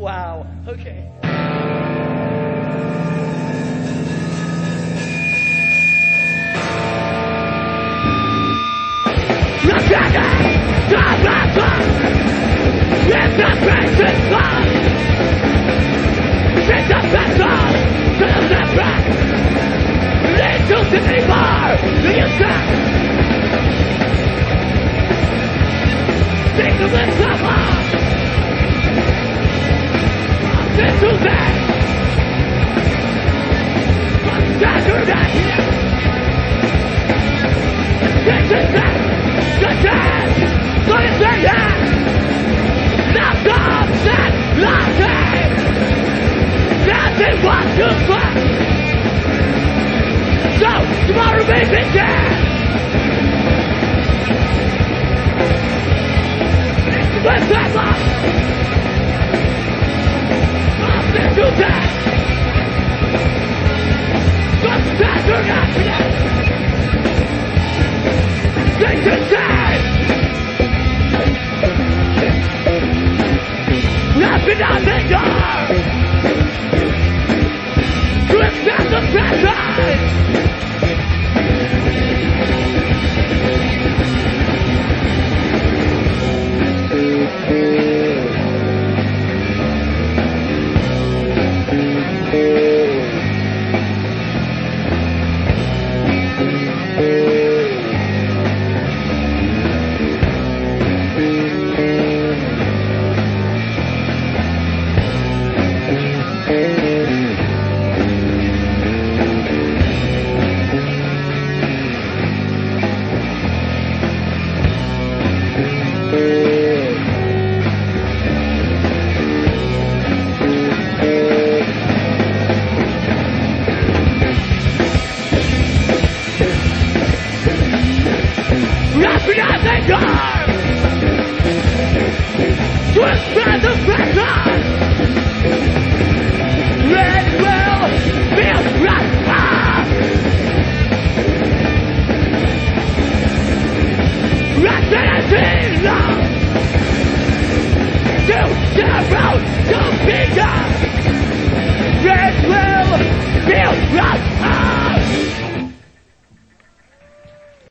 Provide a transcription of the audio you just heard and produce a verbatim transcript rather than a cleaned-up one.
Wow. Okay. Tomorrow may be dead. Let's have up. I'll send you dead. Don't stand your happiness. Take the time. Wrapping out the door. To accept the present. Wrapping out the car!